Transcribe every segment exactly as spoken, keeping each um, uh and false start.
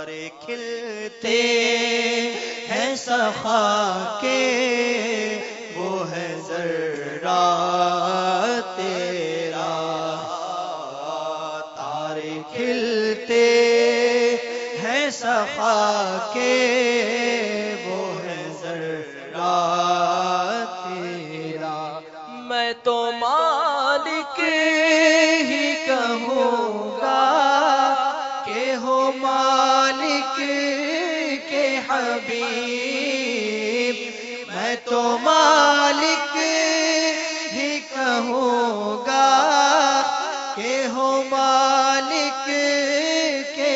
تارے کھلتے ہیں سخا کے، وہ ہے ذرہ تیرا، تارے کھلتے ہیں سخا کے، وہ ہے ذرہ تیرا۔ میں تو مالک ہی کہوں گا کہ ہو مالک کے حبیب، میں تو مالک ہی کہوں گا کہ ہو مالک کے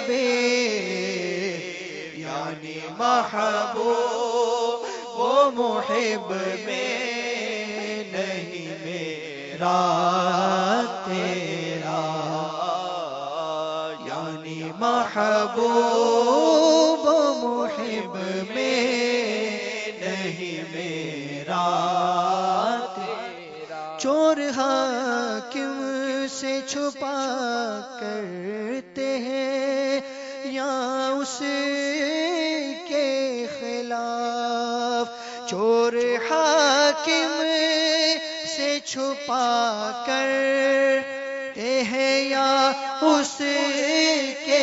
حبیب، یعنی محبوب و محب میں نہیں میرا تیرا، یعنی محبوب و محب میں نہیں میرا تیرا۔ چور حاکم سے چھپا کرتے ہیں یا اس کے خلاف، چور حاکم سے چھپا کرتے ہیں یا اس کے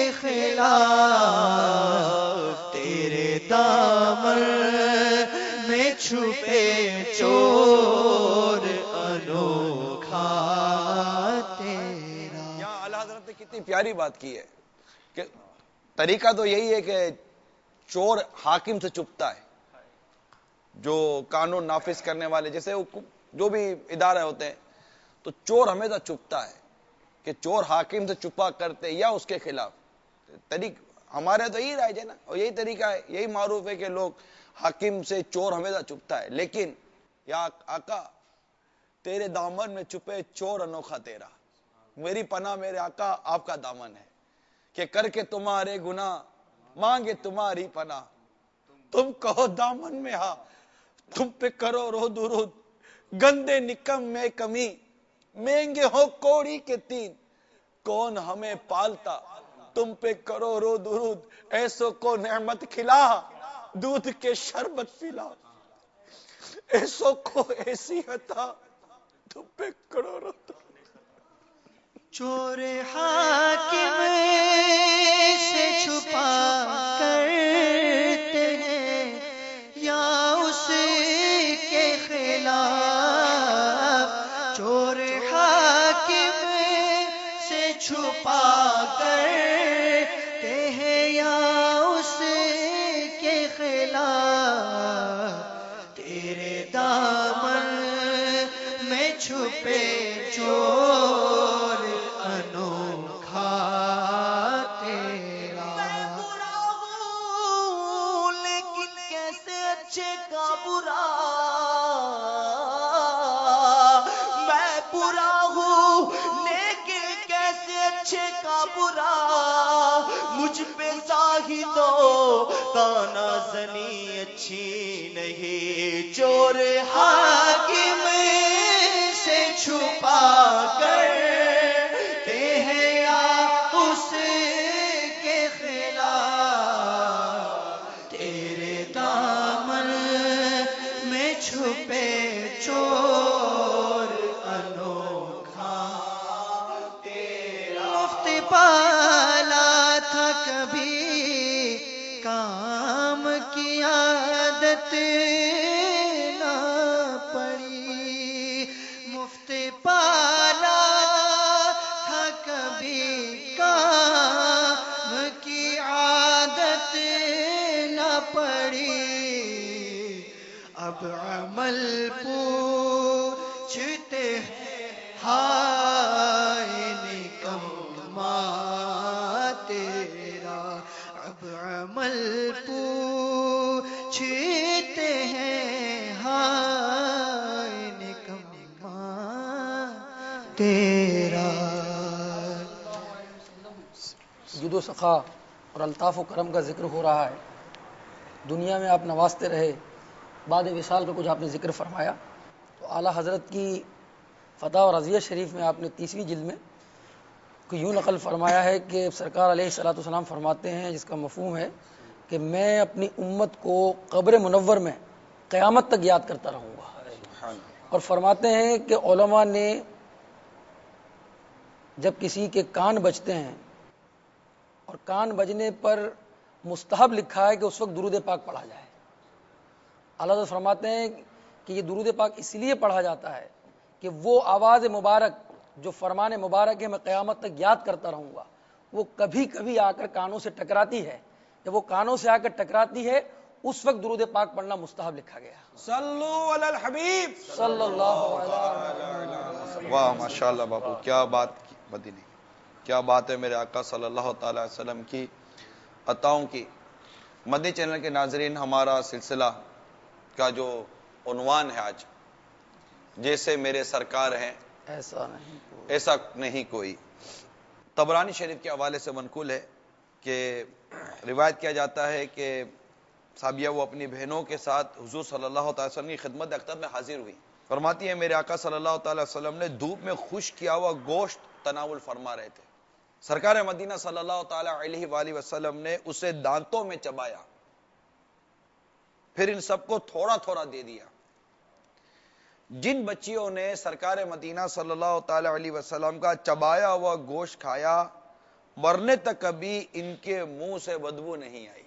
خلاف، تیرے دامن میں چھپے چور انوکھا تیرا۔ یہاں اعلیٰ حضرت نے کتنی پیاری بات کی ہے کہ طریقہ تو یہی ہے کہ چور حاکم سے چھپتا ہے، جو قانون نافذ کرنے والے جیسے جو بھی ادارے ہوتے ہیں، تو چور ہمیشہ چھپتا ہے کہ چور حاکم سے چھپا کرتے یا اس کے خلاف۔ طریق ہمارے تو یہی رائج ہے نا، اور یہی طریقہ ہے، یہی معروف ہے کہ لوگ حاکم سے چور ہمیشہ چھپتا ہے، لیکن یا آقا تیرے دامن میں چھپے چور انوکھا تیرا، میری پناہ میرے آقا آپ کا دامن ہے کہ کر کے تمہارے گناہ مانگے تمہاری پناہ، تم کہو دامن میں ہاں تم پہ کرو رو درود، گندے نکم میں کمی مہنگے ہو کوڑی کے تین، کون ہمیں پالتا تم پہ کرو رو درود، ایسو کو نعمت کھلا دودھ کے شربت پلا، ایسو کو ایسی عطا تم پہ کرو رو درود۔ چور حاکم سے چھپا کرتے ہیں یا اس کے خلاف، چور حاکم سے چھپا کرتے ہیں یا اس کے خلاف، تیرے دامن میں چھپے چور انوکھا تیرا۔ میں برا ہوں لیکن کیسے اچھے کا برا، میں برا ہوں لیکن کیسے اچھے کا برا، مجھ پہ زاہدو تانا زنی اچھی نہیں، چور حاکم سے چھپا کرتے ہیں یا اس کے خلاف، تیرے دامن میں چھپے چور انوکھا تیرا۔ مفت پالا تھا کبھی کام کی عادت نہ پڑی، مفت پالا تھا کبھی کام کی عادت نہ پڑی، اب عمل پوچھتے ہائے نکما تیرا، اب عمل پوچھتے ہیں ہائے نکما تیرا۔ جود و سخا اور الطاف و کرم کا ذکر ہو رہا ہے، دنیا میں آپ نوازتے رہے، بعد وصال کا کچھ آپ نے ذکر فرمایا، تو اعلیٰ حضرت کی فتح اور عزیہ شریف میں آپ نے تیسری جلد میں کو یوں نقل فرمایا ہے کہ سرکار علیہ الصلوۃ والسلام فرماتے ہیں، جس کا مفہوم ہے کہ میں اپنی امت کو قبر منور میں قیامت تک یاد کرتا رہوں گا. اور فرماتے ہیں کہ علماء نے جب کسی کے کان بجتے ہیں اور کان بجنے پر مستحب لکھا ہے کہ اس وقت درود پاک پڑھا جائے. اللہ تعالیٰ فرماتے ہیں کہ یہ درود پاک اس لیے پڑھا جاتا ہے کہ وہ آواز مبارک جو فرمان مبارک ہے میں قیامت تک یاد کرتا رہوں گا، وہ کبھی کبھی آ کر کانوں سے ٹکراتی ہے. جب وہ کانوں سے آ کر ٹکراتی ہے اس وقت درود پاک پڑھنا مستحب لکھا گیا. صلو علی الحبیب صلی اللہ علیہ وسلم. واہ ماشاءاللہ باپو، کیا بات کی مدینہ، کیا بات ہے میرے آقا صلی اللہ تعالی علیہ وسلم کی عطاؤں کی. مدنی چینل کے ناظرین، ہمارا سلسلہ کا جو عنوان ہے آج، جیسے میرے سرکار ہیں ایسا نہیں کوئی. ایسا نہیں کوئی. طبرانی شریف کے حوالے سے منقول ہے کہ روایت کیا جاتا ہے کہ صحابیہ وہ اپنی بہنوں کے ساتھ حضور صلی اللہ تعالی وسلم کی خدمت اقدس میں حاضر ہوئی. فرماتی ہے میرے آقا صلی اللہ تعالی وسلم نے دھوپ میں خشک کیا ہوا گوشت تناول فرما رہے تھے. سرکار مدینہ صلی اللہ تعالی علیہ وآلہ وسلم نے اسے دانتوں میں چبایا، پھر ان سب کو تھوڑا تھوڑا دے دیا. جن بچیوں نے سرکار مدینہ صلی اللہ تعالی علیہ وسلم کا چبایا ہوا گوشت کھایا، مرنے تک کبھی ان کے منہ سے بدبو نہیں آئی.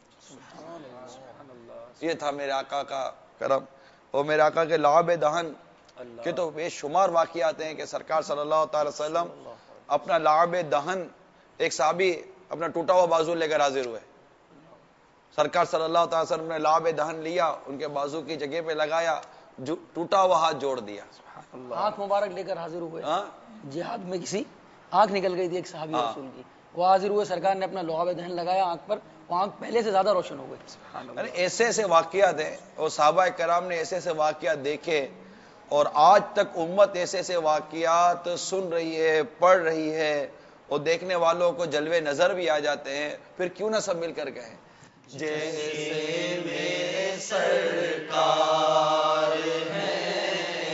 یہ تھا میرے آقا کا کرم. اور میرے آقا کے لعاب دہن کے تو بے شمار واقعات ہیں کہ سرکار صلی اللہ تعالی وسلم اپنا لعاب دہن، ایک صحابی اپنا ٹوٹا ہوا بازو لے کر حاضر ہوئے. سرکار صلی اللہ تعالی وسلم نے لعاب دہن لیا، ان کے بازو کی جگہ پہ لگایا، جو ٹوٹا ہوا ہاتھ جوڑ دیا. آنکھ مبارک لے کر حاضر ہوئے. ہاں جہاد میں کسی آنکھ نکل گئی تھی ایک صحابی رسول کی، وہ حاضر ہوئے، سرکار نے اپنا لعاب دہن لگایا آنکھ پر، وہ آنکھ پہلے سے زیادہ روشن ہو گئی. ایسے ایسے واقعات ہیں اور صحابہ کرام نے ایسے ایسے واقعات دیکھے، اور آج تک امت ایسے ایسے واقعات سن رہی ہے، پڑھ رہی ہے، اور دیکھنے والوں کو جلوے نظر بھی آ جاتے ہیں. پھر کیوں نہ سب مل کر کہیں جیسے میرے سرکار ہیں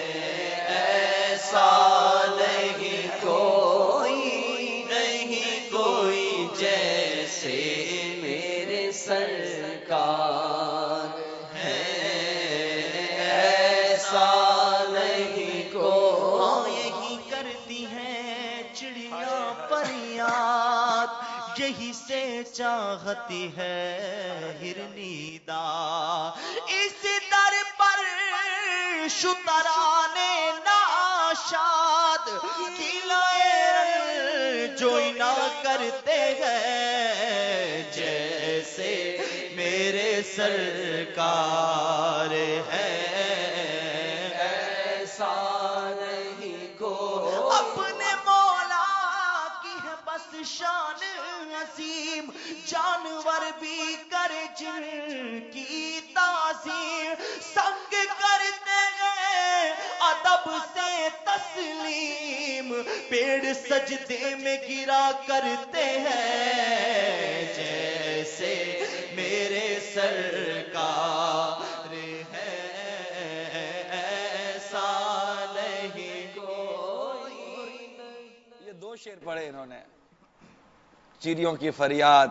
ایسا نہیں کوئی، نہیں کوئی جیسے میرے سرکار ہیں ایسا نہیں کوئی. یہی کرتی ہیں چڑیاں پریات، یہی سے چاہتی ہے ہرنی دا. اس در پر شتران ناشاد کھلائے جو نہ کرتے ہیں جیسے میرے سرکار ہیں ایسا نہیں کو. اپنے مولا کی ہے بس شان عظیم، جانور بھی کرے جن کی تعظیم، سنگ کرتے ہیں ادب سے تسلیم، پیڑ سجدے میں گرا کرتے ہیں جیسے میرے سرکار ہیں ایسا نہیں کوئی. یہ دو شعر پڑھے انہوں نے، چڑیوں کی فریاد،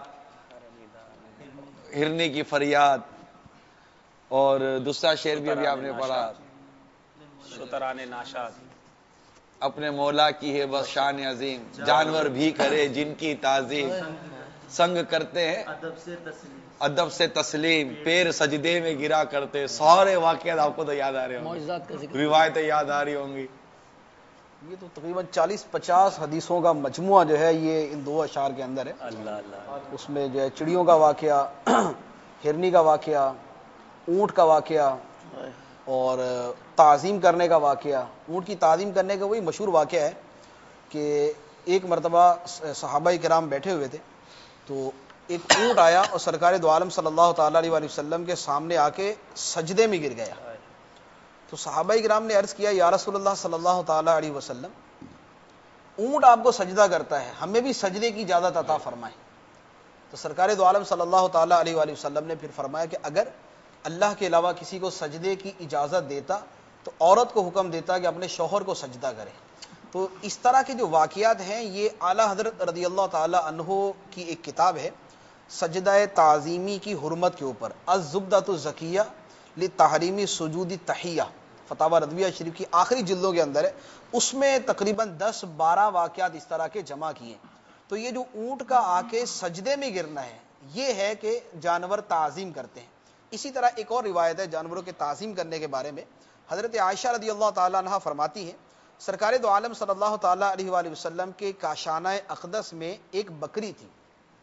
ہرنی کی فریاد، اور دوسرا شعر بھی ابھی آپ نے پڑھا شتران ناشاد. اپنے مولا کی ہے بس شان عظیم، جانور بھی کرے جن کی تعظیم، سنگ کرتے ہیں ادب سے تسلیم، ادب سے تسلیم، پیر سجدے میں گرا کرتے. سارے واقعات آپ کو تو یاد آ رہے ہوں گے، معجزات کا ذکر. روایتیں یاد آ رہی ہوں گی. یہ تو تقریباً چالیس پچاس حدیثوں کا مجموعہ جو ہے یہ ان دو اشعار کے اندر ہے. اللہ اللہ. اس میں جو ہے چڑیوں کا واقعہ، ہرنی کا واقعہ، اونٹ کا واقعہ، اور تعظیم کرنے کا واقعہ. اونٹ کی تعظیم کرنے کا وہی مشہور واقعہ ہے کہ ایک مرتبہ صحابہ کرام بیٹھے ہوئے تھے، تو ایک اونٹ آیا اور سرکار دو عالم صلی اللہ تعالی علیہ وآلہ وسلم کے سامنے آ کے سجدے میں گر گیا. تو صحابہ کرام نے عرض کیا یا رسول اللہ صلی اللہ تعالی علیہ وسلم، اونٹ آپ کو سجدہ کرتا ہے، ہمیں بھی سجدے کی اجازت عطا فرمائیں. تو سرکار دو عالم صلی اللہ تعالی علیہ وآلہ وسلم نے پھر فرمایا کہ اگر اللہ کے علاوہ کسی کو سجدے کی اجازت دیتا تو عورت کو حکم دیتا کہ اپنے شوہر کو سجدہ کرے. تو اس طرح کے جو واقعات ہیں یہ اعلیٰ حضرت رضی اللہ تعالی عنہ کی ایک کتاب ہے سجدہ تعظیمی کی حرمت کے اوپر، الزبدۃ الزکیہ لتحریم سجود تحیہ، فتاوی رضویہ شریف کی آخری جلدوں کے اندر ہے، اس میں تقریباً دس بارہ واقعات اس طرح کے جمع کیے۔ تو یہ جو اونٹ کا آ کے سجدے میں گرنا ہے یہ ہے کہ جانور تعظیم کرتے ہیں۔ اسی طرح ایک اور روایت ہے جانوروں کے تعظیم کرنے کے بارے میں، حضرت عائشہ رضی اللہ تعالیٰ عنہ فرماتی ہیں سرکار دو عالم صلی اللہ تعالیٰ علیہ وآلہ وسلم کے کاشانہ اقدس میں ایک بکری تھی،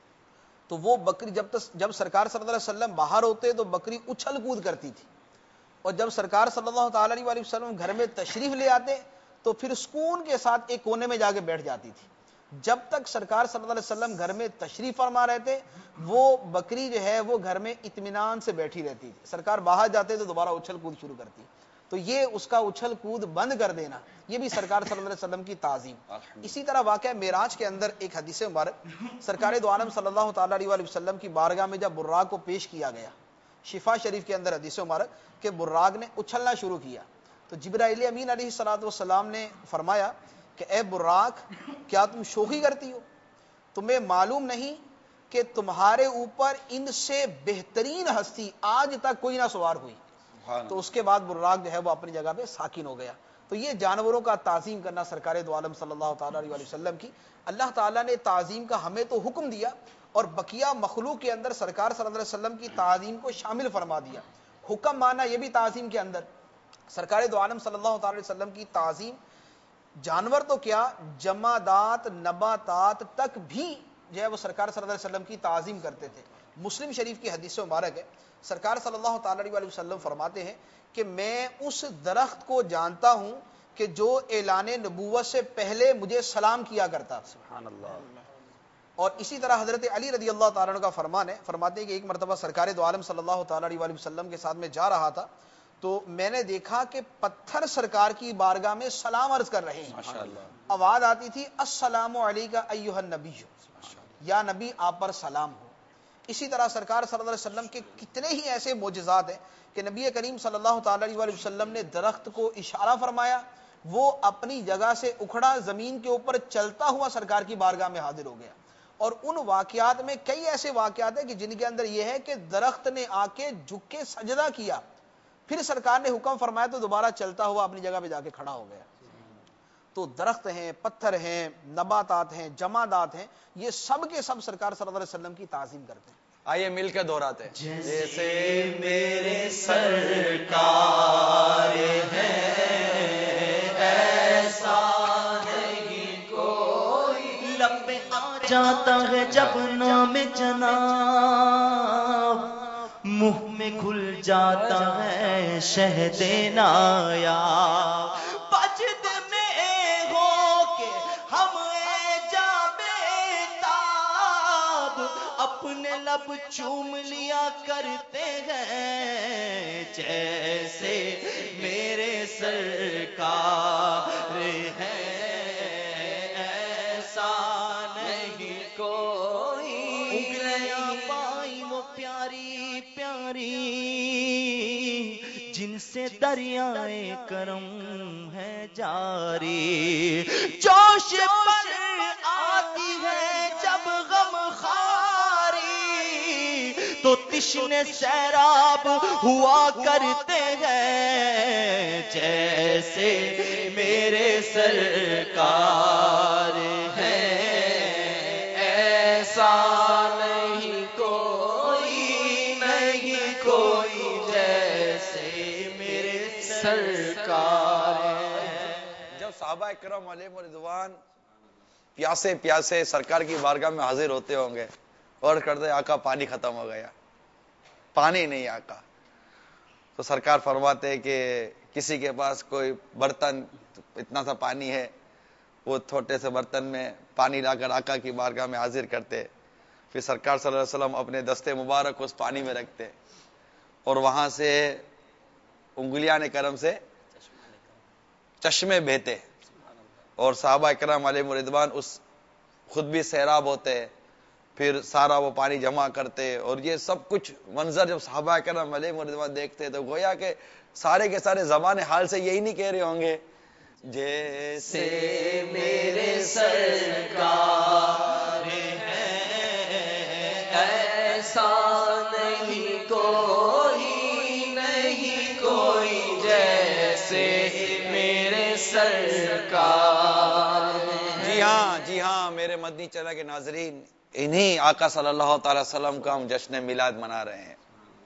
تو وہ بکری جب تک جب سرکار صلی اللہ علیہ وسلم باہر ہوتے تو بکری اچھل کود کرتی تھی، اور جب سرکار صلی اللہ تعالیٰ علیہ وآلہ وسلم گھر میں تشریف لے آتے تو پھر سکون کے ساتھ ایک کونے میں جا کے بیٹھ جاتی تھی۔ جب تک سرکار صلی اللہ علیہ وسلم گھر میں تشریف فرما رہے تھے وہ بکری جو ہے وہ گھر میں اطمینان سے بیٹھی رہتی تھی، سرکار باہر جاتے تو دوبارہ اچھل کود شروع کرتی، تو یہ اس کا اچھل کود بند کر دینا یہ بھی سرکار صلی اللہ علیہ وسلم کی تعظیم۔ اسی طرح واقعہ معراج کے اندر ایک حدیث مبارک سرکار دو عالم صلی اللہ تعالیٰ علیہ وآلہ وسلم کی بارگاہ میں جب براق کو پیش کیا گیا، شفا شریف کے اندر حدیث مبارک کہ براق نے اچھلنا شروع کیا، تو جبرائیل امین علیہ الصلوۃ والسلام نے فرمایا کہ اے براق کیا تم شوخی کرتی ہو؟ تمہیں معلوم نہیں کہ تمہارے اوپر ان سے بہترین ہستی آج تک کوئی نہ سوار ہوئی؟ تو اس کے بعد براق جو ہے وہ اپنی جگہ پہ ساکن ہو گیا۔ تو یہ جانوروں کا تعظیم کرنا سرکار دو عالم صلی اللہ تعالیٰ علیہ وسلم کی، اللہ تعالیٰ نے تعظیم کا ہمیں تو حکم دیا اور بقیہ مخلوق کے اندر سرکار صلی اللہ علیہ وسلم کی تعظیم کو شامل فرما دیا۔ حکم مانا یہ بھی تعظیم کے اندر، سرکار دو عالم صلی اللہ تعالیٰ علیہ وسلم کی تعظیم جانور تو کیا جمادات نباتات تک بھی جو ہے وہ سرکار صلی اللہ علیہ وسلم کی تعظیم کرتے تھے۔ مسلم شریف کی حدیث مبارک ہے سرکار صلی اللہ تعالیٰ علیہ وسلم فرماتے ہیں کہ میں اس درخت کو جانتا ہوں کہ جو اعلان نبوت سے پہلے مجھے سلام کیا کرتا، سبحان اللہ۔ اور اسی طرح حضرت علی رضی اللہ تعالیٰ عنہ کا فرمان ہے، فرماتے ہیں کہ ایک مرتبہ سرکار دو عالم صلی اللہ تعالیٰ علیہ وسلم کے ساتھ میں جا رہا تھا تو میں نے دیکھا کہ پتھر سرکار کی بارگاہ میں سلام عرض کر رہے ہیں، آواز آتی تھی السلام علیکہ ایھا النبی، یا نبی آپ پر سلام ہو۔ اسی طرح سرکار صلی اللہ علیہ وسلم کے کتنے ہی ایسے معجزات ہیں کہ نبی کریم صلی اللہ تعالیٰ علیہ وسلم نے درخت کو اشارہ فرمایا، وہ اپنی جگہ سے اکھڑا زمین کے اوپر چلتا ہوا سرکار کی بارگاہ میں حاضر ہو گیا۔ اور ان واقعات میں کئی ایسے واقعات ہیں کہ جن کے اندر یہ ہے کہ درخت نے آ کے جھک کے سجدہ کیا، پھر سرکار نے حکم فرمایا تو دوبارہ چلتا ہوا اپنی جگہ پہ جا کے کھڑا ہو گیا۔ تو درخت ہیں، پتھر ہیں، نباتات ہیں، جمادات ہیں، یہ سب کے سب سرکار صلی اللہ علیہ وسلم کی تعظیم کرتے ہیں۔ آئیے مل کے دہراتے ہیں۔ جیسے میرے سرکار ہیں ایسا نہیں کوئی، لب پہ آ جاتا ہے جب نام جناب، منہ میں کھل جاتا ہے شہد نایاب، بجد میں ہو کے ہم جا بیتاب اپنے لب چوم لیا کرتے ہیں، جیسے میرے سرکار ہیں ایسا نہیں کوئی، انگلیاں پائی وہ پیاری پیاری جن سے دریائے کرم ہے جاری، جوش پر آتی ہے جب غم خاری تو تشنے سیراب ہوا کرتے ہیں، جیسے میرے سرکار ہیں ایسا نہیں کوئی، نہیں کوئی جیسے میرے سرکار ہیں۔ جب صحابہ اکرام علیہم رضوان پیاسے پیاسے سرکار کی بارگاہ میں حاضر ہوتے ہوں گے اور کرتے آقا پانی ختم ہو گیا، پانی نہیں آقا، تو سرکار فرماتے کہ کسی کے پاس کوئی برتن اتنا سا پانی ہے، وہ چھوٹے سے برتن میں پانی لا کر آقا کی بارگاہ میں حاضر کرتے، پھر سرکار صلی اللہ علیہ وسلم اپنے دستے مبارک اس پانی میں رکھتے اور وہاں سے انگلیاں کرم سے چشمے بہتے اور صحابہ اکرام علیہم رضوان اس خود بھی سیراب ہوتے، پھر سارا وہ پانی جمع کرتے، اور یہ سب کچھ منظر جب صحابہ اکرام علیہم رضوان دیکھتے تو گویا کہ سارے کے سارے زبان حال سے یہی نہیں کہہ رہے ہوں گے جیسے میرے سرکار ہیں ایسا نہیں کوئی نہیں کوئی جیسے میرے سرکار جی ہاں جی ہاں میرے مدنی چینل کے ناظرین، انہی آقا صلی اللہ تعالی وسلم کا ہم جشن میلاد منا رہے ہیں۔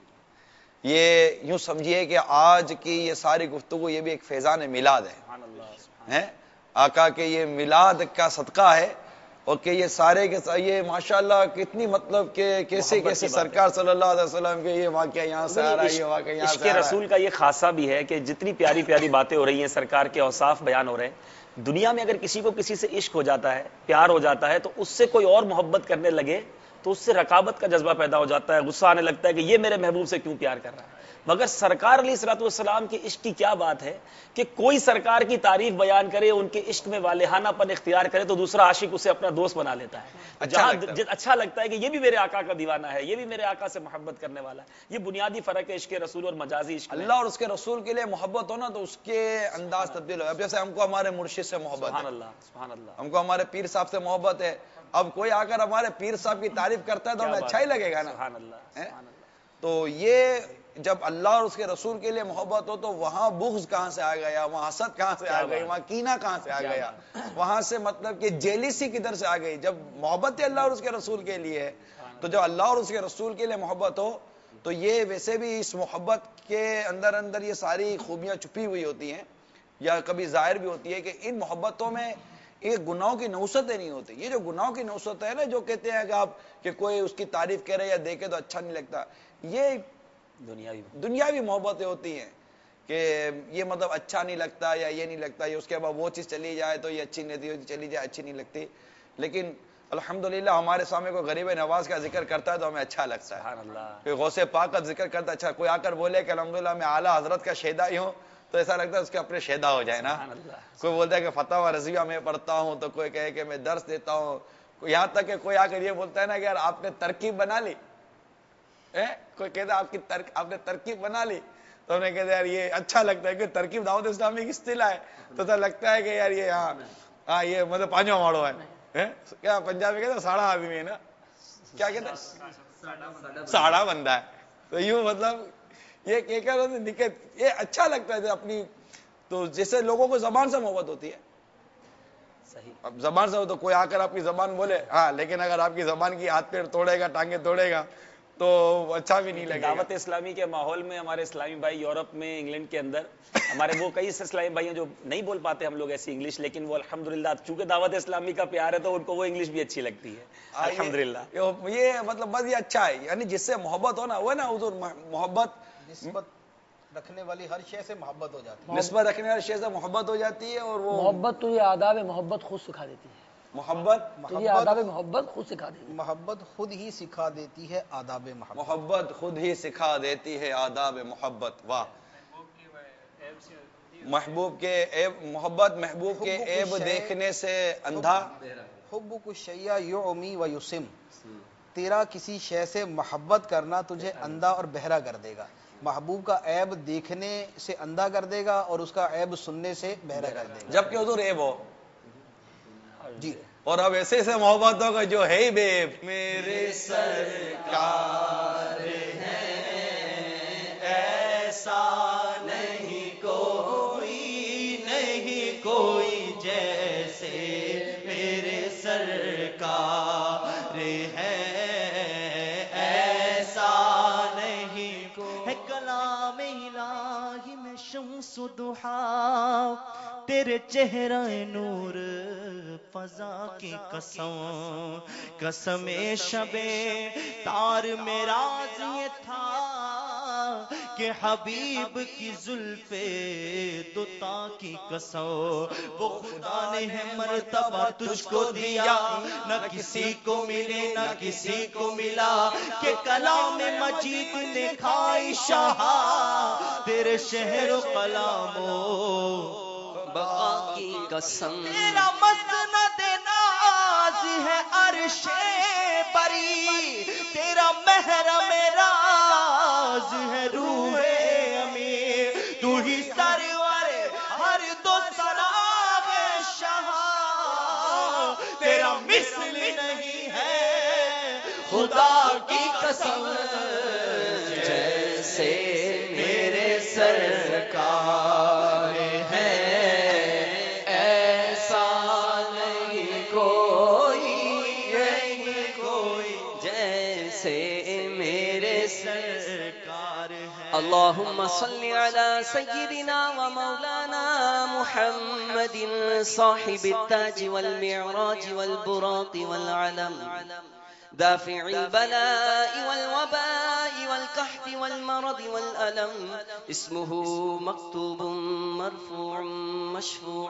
یہ یوں سمجھیے کہ آج کی یہ ساری گفتگو یہ بھی ایک فیضان میلاد ہے ہیں؟ آقا کے یہ میلاد کا صدقہ ہے، اور کہ یہ سارے کے سارے یہ ماشاءاللہ کتنی مطلب کہ کیسے کیسے سرکار صلی اللہ علیہ وسلم کے یہ واقعہ یہاں سے آ رہا ہے، یہ واقعہ یہاں عشق سے آ رہا رسول ہے۔ کا یہ خاصہ بھی ہے کہ جتنی پیاری پیاری باتیں ہو رہی ہیں، سرکار کے اوصاف بیان ہو رہے ہیں، دنیا میں اگر کسی کو کسی سے عشق ہو جاتا ہے، پیار ہو جاتا ہے، تو اس سے کوئی اور محبت کرنے لگے تو اس سے رقابت کا جذبہ پیدا ہو جاتا ہے، غصہ آنے لگتا ہے کہ یہ میرے محبوب سے کیوں پیار کر رہا ہے۔ مگر سرکار علیہ الصلوۃ والسلام کی عشق کی کیا بات ہے کہ کوئی سرکار کی تعریف بیان کرے، ان کے عشق میں والہانہ پن اختیار کرے تو دوسرا عاشق اسے اپنا دوست بنا لیتا ہے، اچھا جہاں لگتا ہے۔ ج- اچھا لگتا ہے کہ یہ بھی میرے آقا کا دیوانہ ہے، یہ بھی میرے آقا سے محبت کرنے والا ہے۔ یہ بنیادی فرق ہے عشق رسول اور مجازی عشق میں۔ اللہ اور اس کے رسول کے لیے محبت ہو نا تو اس کے انداز تبدیل ہو۔ اب جیسے ہم کو ہمارے مرشد سے محبت سبحان ہے، اللہ سبحان اللہ، ہم کو ہمارے پیر صاحب سے محبت ہے، اب کوئی آ کر ہمارے پیر صاحب کی تعریف کرتا ہے تو ہمیں اچھا ہی لگے گا نا۔ سبحان اللہ ہیں؟ سبحان اللہ۔ تو یہ جب اللہ اور اس کے رسول کے لیے محبت ہو تو وہاں بغض کہاں سے آ گیا، وہاں حسد کہاں سے آ گئی، وہاں کینہ کہاں سے آ گیا، وہاں سے مطلب کہ جیلیسی کدھر سے آ گئی۔ جب محبت اللہ اور اس کے رسول کے لیے ہے تو جب اللہ اور اس کے رسول کے لیے محبت ہو تو یہ ویسے بھی اس محبت کے اندر اندر یہ ساری خوبیاں چھپی ہوئی ہوتی ہیں یا کبھی ظاہر بھی ہوتی ہے کہ ان محبتوں میں یہ گناہوں کی نوستیں نہیں ہوتی۔ یہ جو گناہوں کی نوست ہے نا، جو کہتے ہیں کہ آپ کہ کوئی اس کی تعریف کرے یا دیکھے تو اچھا نہیں لگتا، یہ دنیاوی دنیاوی محبتیں ہوتی ہیں کہ یہ مطلب اچھا نہیں لگتا یا یہ نہیں لگتا، یا اس کے بعد وہ چیز چلی جائے تو یہ اچھی نہیں لگتی، چلی جائے اچھی نہیں لگتی۔ لیکن الحمدللہ ہمارے سامنے کوئی غریب نواز کا ذکر کرتا ہے تو ہمیں اچھا لگتا ہے، سبحان اللہ۔ کوئی غوث پاک کا ذکر کرتا ہے، اچھا کوئی آ کر بولے کہ الحمدللہ میں اعلیٰ حضرت کا شہدا ہی ہوں تو ایسا لگتا ہے اس کے اپنے شہدا ہو جائے نا۔ سبحان اللہ۔ کوئی بولتا ہے کہ فتح و رضویہ میں پڑھتا ہوں، تو کوئی کہے کہ میں درس دیتا ہوں، یہاں تک کہ کوئی آ کر یہ بولتا ہے نا کہ یار آپ نے ترکیب بنا لی، کوئی کہتا ہے آپ کی ترک آپ نے ترکیب بنا لی، تو ہم نے کہتے یار یہ اچھا لگتا ہے کہ ترکیب دعوت اسلامی کی اصطلاح ہے، تو ایسا لگتا ہے کہ یار یہ ہاں ہاں یہ مطلب پانچواں ماڑو ہے، کیا پنجابی کہتے ہیں ساڑھا آدمی ہے نا، کیا کہتے ہیں ساڑھا بندہ ہے، تو یوں مطلب یہ کہہ کر نکت یہ اچھا لگتا ہے اپنی، تو جیسے لوگوں کو زبان سے محبت ہوتی ہے، صحیح۔ اب زبان سے ہو تو کوئی آ کر آپ کی زبان بولے ہاں، لیکن اگر آپ کی زبان کی ہاتھ پیر توڑے گا، ٹانگیں توڑے گا تو اچھا بھی نہیں لگے گا۔ دعوت اسلامی کے ماحول میں ہمارے اسلامی بھائی یورپ میں، انگلینڈ کے اندر، ہمارے وہ کئی اسلامی بھائی ہیں جو نہیں بول پاتے ہم لوگ ایسی انگلش، لیکن وہ الحمدللہ چونکہ دعوت اسلامی کا پیار ہے تو ان کو وہ انگلش بھی اچھی لگتی ہے الحمدللہ۔ یہ مطلب بس یہ اچھا ہے، یعنی جس سے محبت ہو نا، وہ نا حضور محبت نسبت رکھنے والی ہر شے سے محبت ہو جاتی ہے، نسبت رکھنے والے شے سے محبت ہو جاتی ہے، اور وہ محبت تو یہ آداب محبت خود سکھا دیتی ہے، محبت تو یہ آداب محبت خود سکھا دیتی ہے۔ محبت خود ہی سکھا دیتی ہے آداب محبت۔ محبت خود ہی سکھا دیتی ہے آداب محبت۔ واہ، محبوب کے عیب، محبت محبوب کے عیب دیکھنے سے اندھا، حبک الشیء یعمی و یسم، تیرا کسی شے سے محبت کرنا تجھے اندھا اور بہرا کر دے گا۔ محبوب کا عیب دیکھنے سے اندھا کر دے گا اور اس کا عیب سننے سے بہرا کر دے گا۔ جبکہ حضور عیب ہو، جی، اور اب ایسے ایسے محبت ہوگا جو ہے ہی بے عیب۔ میرے سرکار ایسا نہیں کوئی نہیں کوئی جیسے میرے سرکار ہے، ایسا نہیں کوئی ہے۔ کلام الہی میں شمس و ضحیٰ، تیرے چہرہ نور فضا کی قسم، قسم شب تار میں راز یہ تھا کہ حبیب کی زلف دوتا کی قسم، وہ خدا نے ہے مرتبہ تجھ کو دیا، نہ کسی کو ملے نہ کسی کو ملا، کہ کلام مجید نے کھائی شہا تیرے شہر و کلام و بقا کی قسم۔ تیرا مسند ناز ہے عرش بری، تیرا محرم راز ہے روح امیر، تو ہی سرور ہر دو سرا سمجھ جیسے میرے سرکار ہے، ایسا نہیں کوئی، نہیں کوئی جیسے میرے سرکار ہے۔ اللہم صل علی سیدنا و مولانا محمد صاحب التاج والمعراج والبراق والعلم، دافع البلاء والوباء والقحط والمرض والألم، اسمه مكتوب مرفوع مشفوع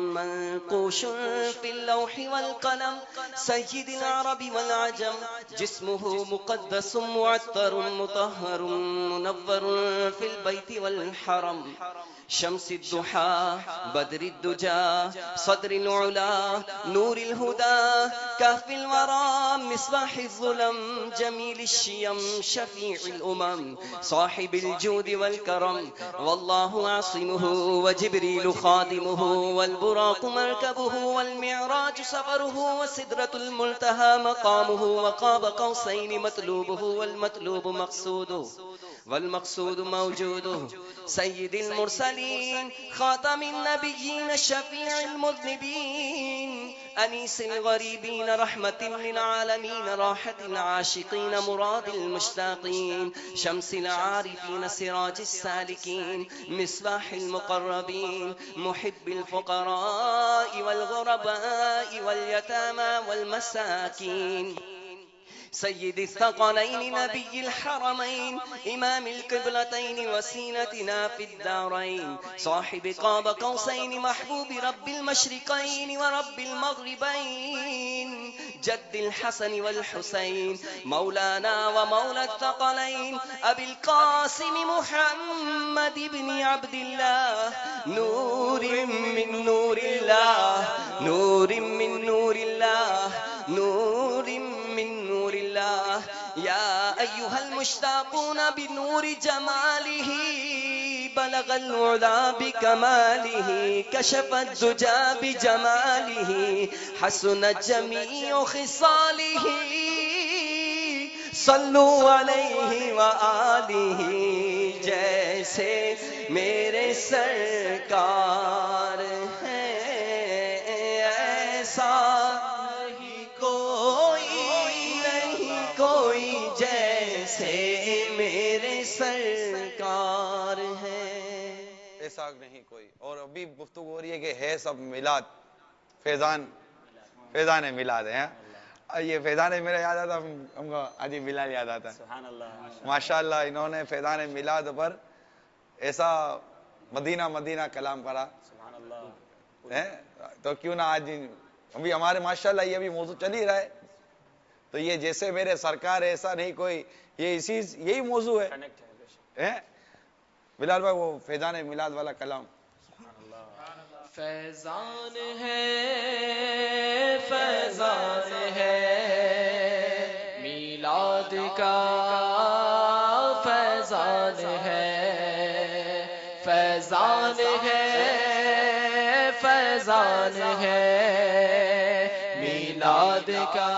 منقوش في اللوح والقلم، سيد العرب والعجم، جسمه مقدس معطر مطهر منور في البيت والحرم، شمس الضحى بدر الدجى صدر العلا نور الهدى كهف الورى مصباح الظلم، جميل الشيم شفيع الأمم، صاحب الجود والكرم، والله عاصمه وجبريل خادمه، والبراق مركبه، والمعراج سفره، وسدرة المنتهى مقامه، وقاب قوسين مطلوبه، والمطلوب مقصوده، والمقصود موجوده، سيد المرسلين خاتم النبيين الشفيع المذنبين، أنيس الغريبين رحمة للعالمين، راحة العاشقين مراد المشتاقين، شمس العارفين سراج السالكين، مصباح المقربين، محب الفقراء والغرباء واليتامى والمساكين، سيد الثقلين نبي الحرمين، إمام القبلتين وسيلتنا في الدارين، صاحب قاب قوسين محبوب رب المشرقين ورب المغربين، جد الحسن والحسين، مولانا ومولى الثقلين، أبي القاسم محمد بن عبد الله، نور من نور الله، نور من نور الله، نور من نور الله، يا أيها المشتاقون بنور جماله، بلغ العلا بكماله، كشف الدجى بجماله، حسنت جميع خصاله، صلوا علیہ وآلہ جیسے میرے سرکار ہیں، ایسا نہیں کوئی، نہیں کوئی جیسے میرے سرکار ہیں، ایسا نہیں کوئی۔ اور ابھی گفتگو ہو رہی ہے کہ ہے سب میلاد، فیضان فیضان میلاد ہے۔ یہ فیضان میرا یاد آتا، ہم کو حاجی بلال یاد آتا ہے۔ سبحان اللہ، ماشاءاللہ انہوں نے فیضان میلاد پر ایسا مدینہ مدینہ کلام پڑھا سبحان اللہ، ہے، تو کیوں نہ آج ابھی ہمارے ماشاءاللہ یہ بھی موضوع چل ہی رہا ہے، تو یہ جیسے میرے سرکار ایسا نہیں کوئی، یہ اسی یہی موضوع ہے کنیکٹ ہے بے شک۔ ہے بلال بھائی، وہ فیضان میلاد والا کلام۔ فیضان ہے، فیضان ہے میلاد کا، فیضان ہے، فیضان ہے، فیضان ہے میلاد کا،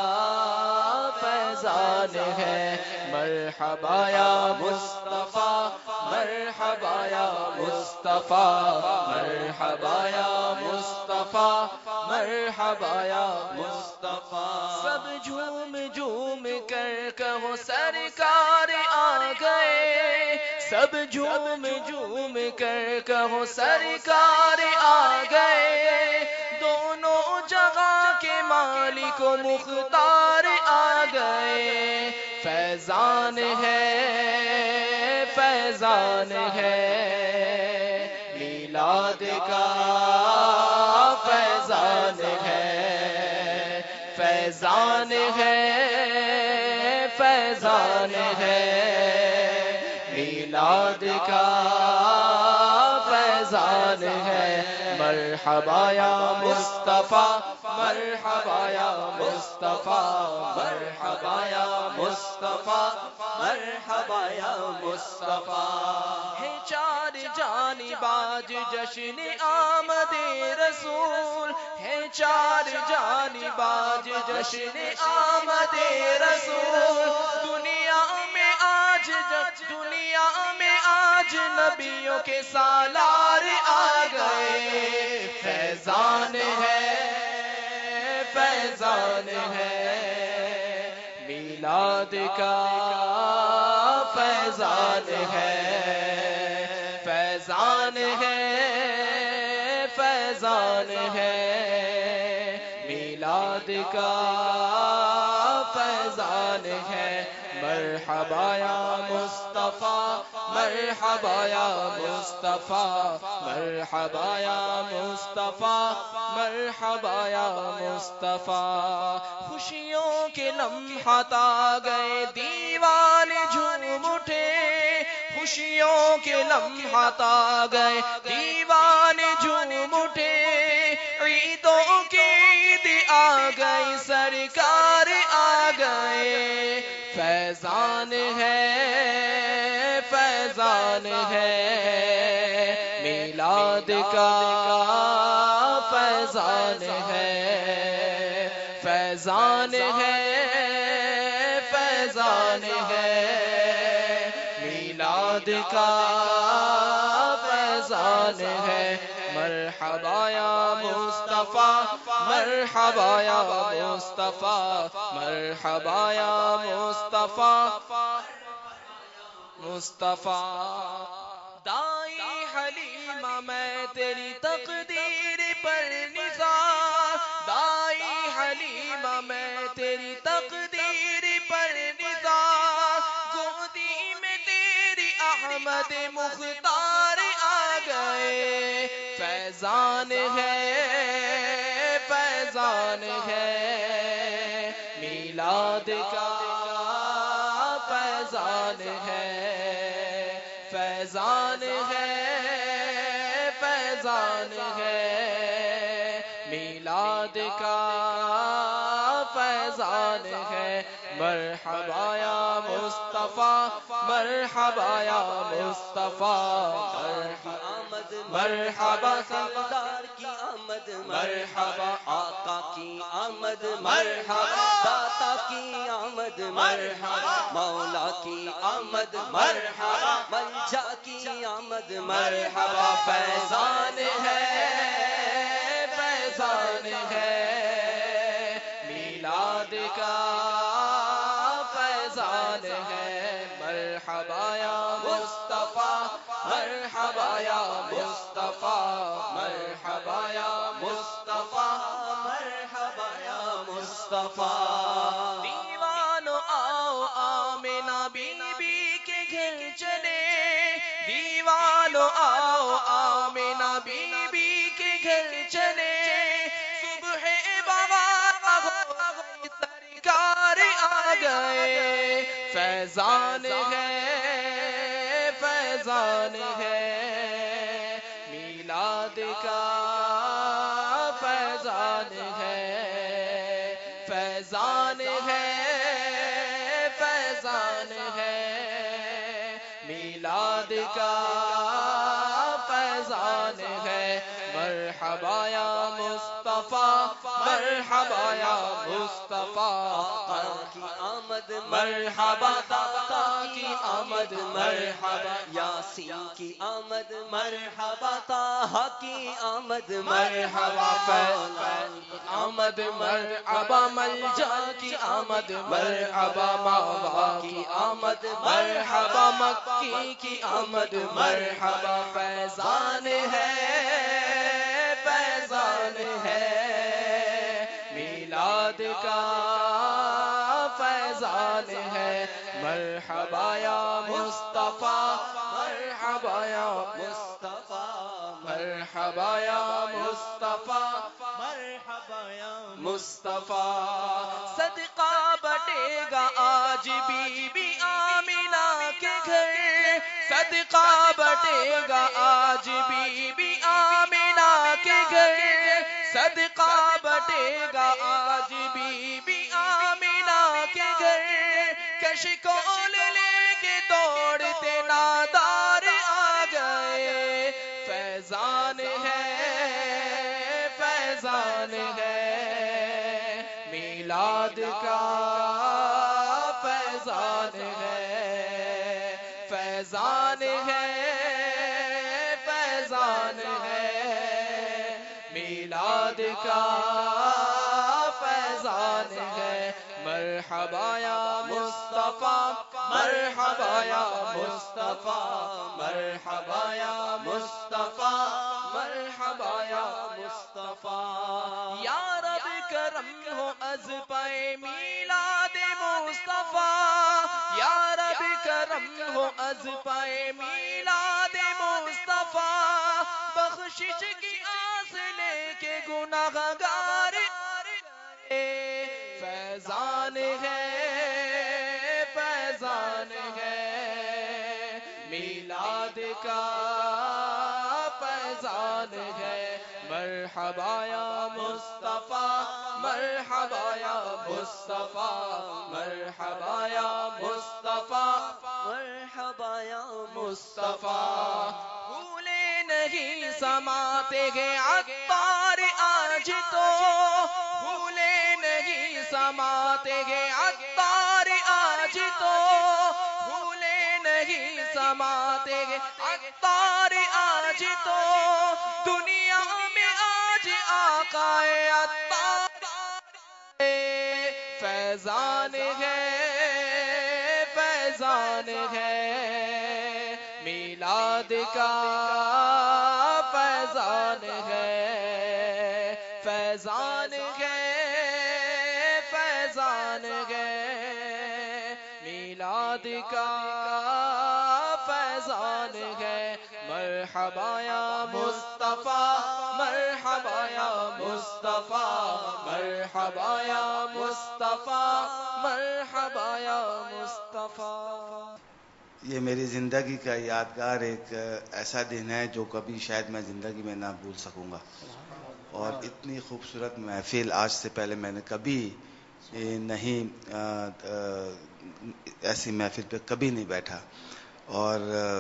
فیضان ہے، مرحبا یا مصطفیٰ، مرحبا یا مصطفیٰ، مرحبا یا مصطفیٰ، مرحبا یا مصطفیٰ، سب جھوم جھوم کر کہو سرکار آ گئے، سب جھوم جھوم کر کہو سرکار آ گئے، دونوں جگہ کے مالک و مختار آ گئے، فیضان ہے، فیضان ہے میلاد کا، فیضان ہے، فیضان ہے، فیضان ہے میلاد کا، فیضان ہے، مرحبا یا مصطفیٰ، مرحبا یا مصطفیٰ، مرحبا یا مصطفیٰ، مرحبا یا مصطفیٰ، ہے چار جانب آج جشن آمد رسول، ہے چار جانب آج جشن آمد رسول، دنیا اجنبیوں کے سالار آ گئے. فیضان ہے فیضان ہے میلاد کا فیضان ہے فیضان ہے فیضان ہے میلاد کا فیضان ہے. مرحبا یا مصطفیٰ مرحبا یا مصطفیٰ مرحبا یا مصطفیٰ مرحبا یا مصطفیٰ. خوشیوں کے لمحات آ گئے دیوانے جھوم اٹھے. خوشیوں کے لمحات آ گئے دیوانے جھوم اٹھے. عیدوں کی عید آ گئی سرکار آ گئے. فیضان ہے فیضان ہے میلاد کا فیضان ہے فیضان ہے فیضان ہے میلاد کا فیضان ہے. مرحبا یا مصطفیٰ مرحبا یا مصطفیٰ مرحبا یا مصطفیٰ مصطفیٰ. دائی حلیمہ میں تیری تقدیر پر نثار. دائی حلیمہ میں تیری تقدیر پر نثار. گودی میں تیری احمد مختار آ گئے. فیضان ہے فیضان ہے میلاد کا فیضان ہے فیضان ہے فیضان ہے میلاد کا فیضان ہے. مرحبا یا مصطفیٰ مرحبا یا مصطفیٰ مرحبا سردار کی آمد مرحبا آقا کی آمد مرحبا داتا کی آمد مرحبا مولا کی آمد مرحبا ملجا کی آمد مرحبا. فیضان ہے فیضان ہے میلاد کا فیضان ہے. مرحبا یا مصطفیٰ مرحبا یا مصطفیٰ مرحبا یا مصطفیٰ مرحبا یا مصطفیٰ. دیوانو آؤ آمنہ بی بی کے گھر چلے. دیوانو آؤ آمنہ بی بی کے گھر چلے. صبح بہار سرکار آ گئے. فیضان ہے فیضان ہے میلاد کا فیضان ہے فیضان ہے فیضان ہے میلاد کا فیضان ہے. مرحبا یا مصطفیٰ مرحبا یا مصطفیٰ. کی آمد مرحبا داتا کی آمد مرحبا یاسین کی آمد مرحبا طٰہٰ کی آمد مرحبا فیضان کی آمد مرحبا ملجا کی آمد مرحبا ماوا کی آمد مرحبا مکی کی آمد مرحبا. فیضان ہے فیضان ہے میلاد کا فیضان ہے. مرحبا یا مصطفیٰ مرحبا یا مصطفیٰ مرحبا یا مصطفیٰ مرحبا یا مصطفیٰ. صدقہ بٹے گا آج بی بی آمنہ کے گھر. صدقہ بٹے گا آج بی بی آمنہ کے گھر. صدقہ بٹے گا آج بی بی آمنہ کے گھر. کشکول لے کے دوڑتے نادار آ گئے. فیضان ہے فیضان ہے میلاد کا فیضان ہے فیضان ہے میلاد کا فیضان ہے مرحبا یا مصطفیٰ مرحبا یا مصطفیٰ مرحبا یا مصطفیٰ مرحبا یا مصطفیٰ یا رب کرم ہو از پائے میلاد مصطفیٰ یا رب کرم ہو از پائے میلاد مصطفیٰ بخشش کی آس لے کے گناہ گار فیضان ہے فیضان ہے میلاد کا فیضان ہے مرحبا یا مصطفیٰ مرحبا یا مصطفیٰ مرحبا یا مصطفیٰ مرحبا یا مصطفیٰ بھولے نہیں سماتے ہیں عطار آج تو بھولے نہیں سماتے ہیں عطار آج تو بھولے نہیں سماتے ہیں عطار آج تو دنیا میں آج آقا عطار فیضان ہے فیضان ہے میلاد کا فیضان ہے فیضان ہے فیضان ہے میلاد کا فیضان ہے مرحبا یا مصطفیٰ مرحبا یا مصطفیٰ مرحبا یا مصطفیٰ مرحبا یا مصطفیٰ یہ میری زندگی کا یادگار ایک ایسا دن ہے جو کبھی شاید میں زندگی میں نہ بھول سکوں گا اور اتنی خوبصورت محفل آج سے پہلے میں نے کبھی نہیں ایسی محفل پہ کبھی نہیں بیٹھا اور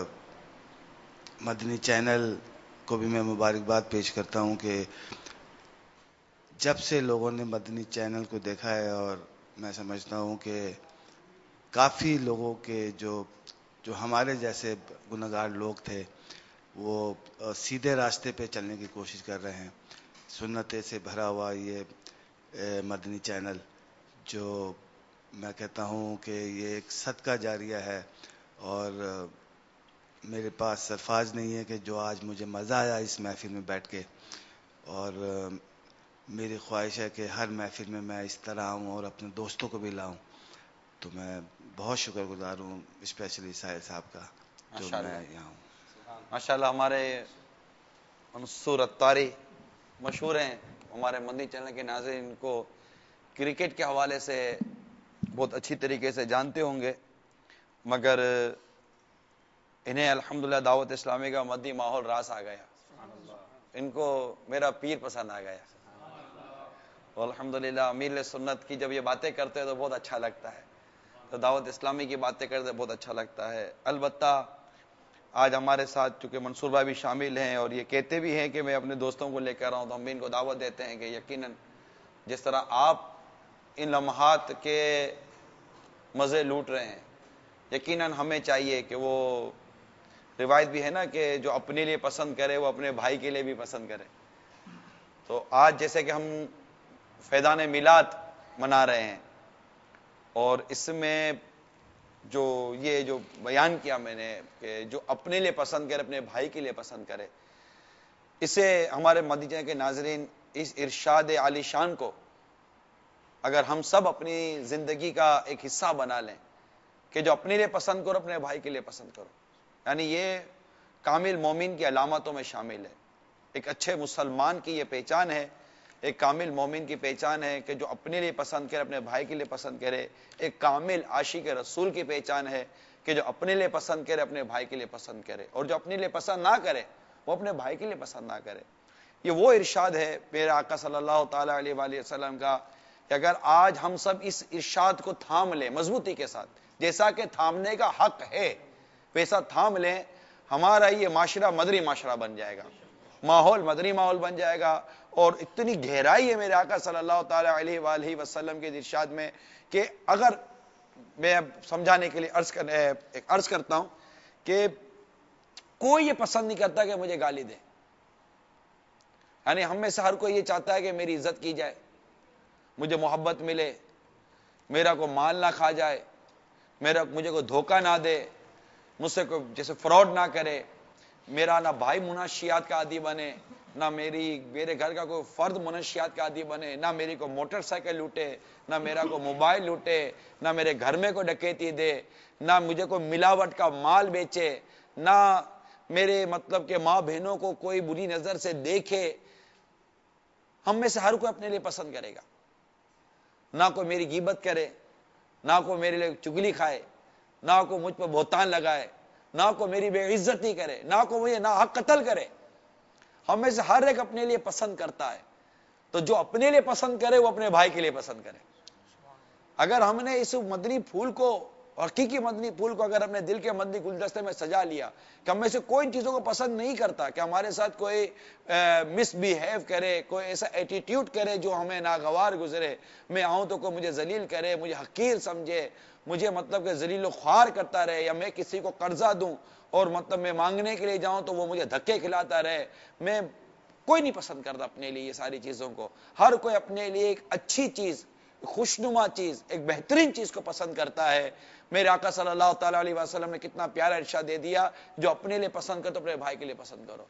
مدنی چینل کو بھی میں مبارکباد پیش کرتا ہوں کہ جب سے لوگوں نے مدنی چینل کو دیکھا ہے اور میں سمجھتا ہوں کہ کافی لوگوں کے جو جو ہمارے جیسے گنہگار لوگ تھے وہ سیدھے راستے پہ چلنے کی کوشش کر رہے ہیں سنتیں سے بھرا ہوا یہ مدنی چینل جو میں کہتا ہوں کہ یہ ایک صدقہ جاریہ ہے اور میرے پاس الفاظ نہیں ہے کہ جو آج مجھے مزہ آیا اس محفل میں بیٹھ کے اور میری خواہش ہے کہ ہر محفل میں میں اس طرح آؤں اور اپنے دوستوں کو بھی لاؤں تو میں بہت شکر گزار ہوں اسپیشلی ساحل صاحب کا جو میں یہاں ہوں ماشاءاللہ ہمارے منصور عطاری مشہور ہیں ہمارے مدنی چینل کے ناظرین کو کرکٹ کے حوالے سے بہت اچھی طریقے سے جانتے ہوں گے مگر انہیں الحمدللہ دعوت اسلامی کا مدنی ماحول راس آ گیا ان کو میرا پیر پسند آ گیا اور الحمدللہ امیر سنت کی جب یہ باتیں کرتے ہیں تو بہت اچھا لگتا ہے تو دعوت اسلامی کی باتیں کرتے بہت اچھا لگتا ہے البتہ آج ہمارے ساتھ چونکہ منصور بھائی بھی شامل ہیں اور یہ کہتے بھی ہیں کہ میں اپنے دوستوں کو لے کر رہا ہوں تو ہم بھی ان کو دعوت دیتے ہیں کہ یقیناً جس طرح آپ ان لمحات کے مزے لوٹ رہے ہیں یقیناً ہمیں چاہیے کہ وہ روایت بھی ہے نا کہ جو اپنے لیے پسند کرے وہ اپنے بھائی کے لیے بھی پسند کرے تو آج جیسے کہ ہم فیضان میلاد منا رہے ہیں اور اس میں جو یہ جو بیان کیا میں نے کہ جو اپنے لیے پسند کرے اپنے بھائی کے لیے پسند کرے اسے ہمارے مدنی چینل کے ناظرین اس ارشاد عالی شان کو اگر ہم سب اپنی زندگی کا ایک حصہ بنا لیں کہ جو اپنے لیے پسند کرو اپنے بھائی کے لیے پسند کرو یعنی یہ کامل مومن کی علامتوں میں شامل ہے ایک اچھے مسلمان کی یہ پہچان ہے ایک کامل مومن کی پہچان ہے کہ جو اپنے لیے پسند کرے اپنے بھائی کے لیے پسند کرے ایک کامل عاشق رسول کی پہچان ہے کہ جو اپنے لیے پسند کرے اپنے بھائی کے لیے پسند کرے اور جو اپنے لیے پسند نہ کرے وہ اپنے بھائی کے لیے پسند نہ کرے یہ وہ ارشاد ہے میرے آقا صلی اللہ تعالی علیہ وآلہ وسلم کا کہ اگر آج ہم سب اس ارشاد کو تھام لیں مضبوطی کے ساتھ جیسا کہ تھامنے کا حق ہے ویسا تھام لیں ہمارا یہ معاشرہ مدنی معاشرہ بن جائے گا ماحول مدنی ماحول بن جائے گا اور اتنی گہرائی ہے میرے آقا صلی اللہ تعالی علیہ وآلہ وسلم کے ارشاد میں کہ اگر میں سمجھانے کے لیے عرض کر ایک عرض کرتا ہوں کہ کوئی یہ پسند نہیں کرتا کہ مجھے گالی دے یعنی ہم میں سے ہر کوئی یہ چاہتا ہے کہ میری عزت کی جائے, مجھے محبت ملے, میرا کو مال نہ کھا جائے, میرا مجھے کوئی دھوکہ نہ دے, مجھ سے کوئی جیسے فراڈ نہ کرے, میرا نہ بھائی منشیات کا عادی بنے, نہ میری میرے گھر کا کوئی فرد منشیات کا عادی بنے, نہ میری کو موٹر سائیکل لوٹے, نہ میرا کو موبائل لوٹے, نہ میرے گھر میں کوئی ڈکیتی دے, نہ مجھے کوئی ملاوٹ کا مال بیچے, نہ میرے مطلب کہ ماں بہنوں کو کوئی بری نظر سے دیکھے. ہم میں سے ہر کوئی اپنے لیے پسند کرے گا, نہ کوئی میری غیبت کرے, نہ کوئی میرے لیے چگلی کھائے, نہ کوئی مجھ پر بہتان لگائے, نہ کوئی میری بے عزتی کرے, نہ کوئی مجھے نہ حق قتل کرے. ہم میں سے ہر ایک اپنے لیے پسند کرتا ہے, تو جو اپنے لیے پسند کرے وہ اپنے بھائی کے لیے پسند کرے. اگر ہم نے اس مدنی پھول کو, حقیقی مدنی پھول کو اگر اپنے دل کے مدنی گلدستے میں سجا لیا کہ ہم میں سے کوئی ان چیزوں کو پسند نہیں کرتا کہ ہمارے ساتھ کوئی مس بیہیو کرے, کوئی ایسا ایٹیٹیوڈ کرے جو ہمیں ناگوار گزرے, میں آؤں تو کوئی مجھے ذلیل کرے, مجھے حقیر سمجھے, مجھے مطلب کہ ذلیل و خوار کرتا رہے, یا میں کسی کو قرضہ دوں اور مطلب میں مانگنے کے لیے جاؤں تو وہ مجھے دھکے کھلاتا رہے, میں کوئی نہیں پسند کرتا اپنے لیے یہ ساری چیزوں کو. ہر کوئی اپنے لیے ایک اچھی چیز, خوشنما چیز, ایک بہترین چیز کو پسند کرتا ہے. میرے آقا صلی اللہ تعالی علیہ وسلم نے کتنا پیارا ارشاد دے دیا, جو اپنے لیے پسند کرو تو اپنے بھائی کے لیے پسند کرو.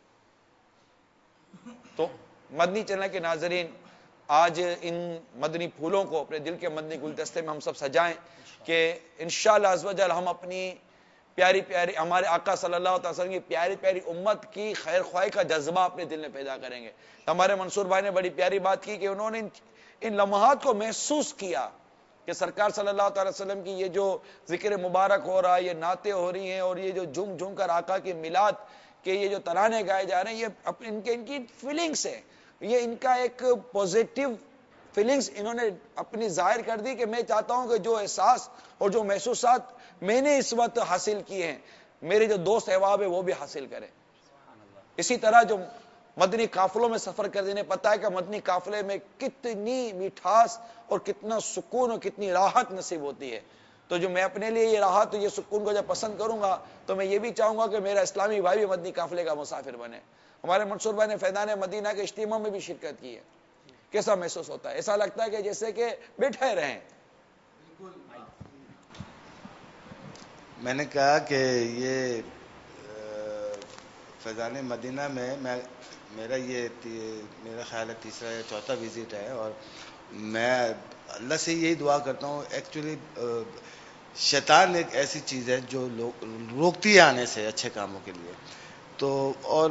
تو مدنی چینل کے ناظرین, آج ان مدنی پھولوں کو اپنے دل کے مدنی گلدستے میں ہم سب سجائیں کہ انشاءاللہ عز و جل ہم اپنی پیاری پیاری ہمارے آقا صلی اللہ علیہ وسلم کی پیاری پیاری امت کی خیر خواہی کا جذبہ اپنے دل میں پیدا کریں گے. ہمارے منصور بھائی نے بڑی پیاری بات کی کہ انہوں نے ان لمحات کو محسوس کیا کہ سرکار صلی اللہ تعالی وسلم کی یہ جو ذکر مبارک ہو رہا ہے, یہ نعتیں ہو رہی ہیں, اور یہ جو جھوم جھوم کر آقا کی میلاد کے یہ جو ترانے گائے جا رہے ہیں, یہ ان کے ان کی فیلنگس ہے, یہ ان کا ایک پوزیٹو فیلنگس انہوں نے اپنی ظاہر کر دی کہ میں چاہتا ہوں کہ جو احساس اور جو محسوسات میں نے اس وقت حاصل کیے ہیں, میرے جو دوست احباب ہیں وہ بھی حاصل کریں. اسی طرح جو مدنی قافلوں میں سفر کر دینے, پتہ ہے کہ مدنی قافلے میں کتنی مٹھاس اور کتنا سکون اور کتنی راحت نصیب ہوتی ہے. تو جو میں اپنے لیے یہ راحت اور یہ سکون کو جب پسند کروں گا تو میں یہ بھی چاہوں گا کہ میرا اسلامی بھائی بھی مدنی قافلے کا مسافر بنے. ہمارے منصور بھائی نے فیضان مدینہ کے اجتماع میں بھی شرکت کی ہے, کیسا محسوس ہوتا ہے؟ ایسا لگتا ہے کہ جیسے کہ بیٹھے رہیں. میں نے کہا کہ یہ فیضان مدینہ میں میں میرا یہ میرا خیال ہے تیسرا یا چوتھا وزٹ ہے, اور میں اللہ سے یہی دعا کرتا ہوں. ایکچولی شیطان ایک ایسی چیز ہے جو روکتی ہے آنے سے اچھے کاموں کے لیے. تو اور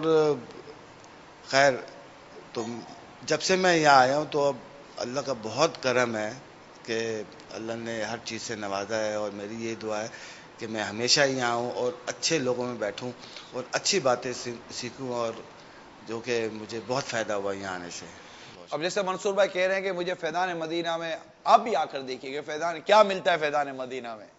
خیر, تو جب سے میں یہاں آیا ہوں تو اب اللہ کا بہت کرم ہے کہ اللہ نے ہر چیز سے نوازا ہے, اور میری یہی دعا ہے کہ میں ہمیشہ یہاں آؤں اور اچھے لوگوں میں بیٹھوں اور اچھی باتیں سیکھوں, اور جو کہ مجھے بہت فائدہ ہوا یہاں آنے سے. اب جیسے منصور بھائی کہہ رہے ہیں کہ مجھے فیضان مدینہ میں, آپ بھی آ کر دیکھیے کہ فیضان کیا ملتا ہے فیضان مدینہ میں.